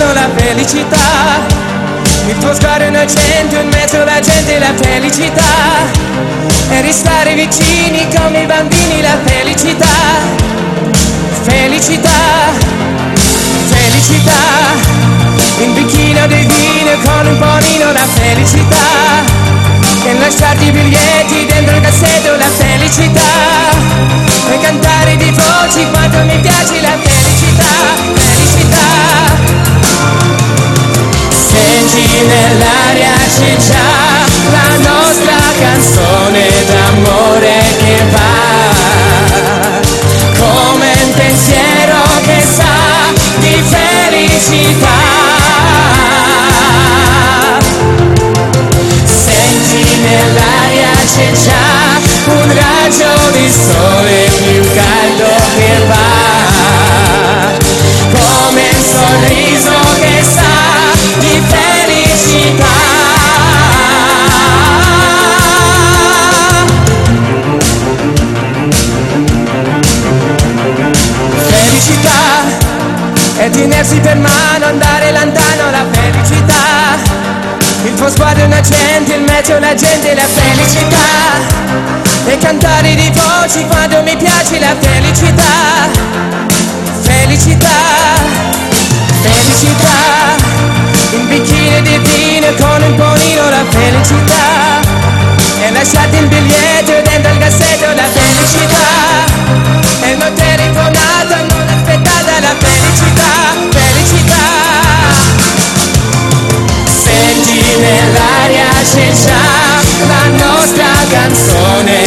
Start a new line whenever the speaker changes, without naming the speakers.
bambino la felicità. Il tuo sguardo innocente in mezzo alla gente la felicità. E restare vicini come i bambini la felicità. Felicità, felicità. Un bicchino di vino con un panino la felicità. E lasciarti i biglietti dentro il cassetto la felicità. E cantare di voci quanto mi piace la felicità. Felicità. Senti nell'aria c'è già la nostra canzone d'amore che va come un pensiero che sa di felicità. Senti nell'aria c'è già un raggio di sole più caldo che va come un sorriso che sa di felicità. Felicità è tenersi per mano, andare lontano la felicità. Il tuo sguardo innocente in mezzo alla gente la felicità. E cantare di voci quando mi piace la felicità. Felicità, felicità. Un bicchiere di vino con un panino la felicità. E lasciate il biglietto dentro il cassetto la felicità. E non telefonata, non aspettata la felicità. Felicità. Senti nell'aria c'è già la nostra canzone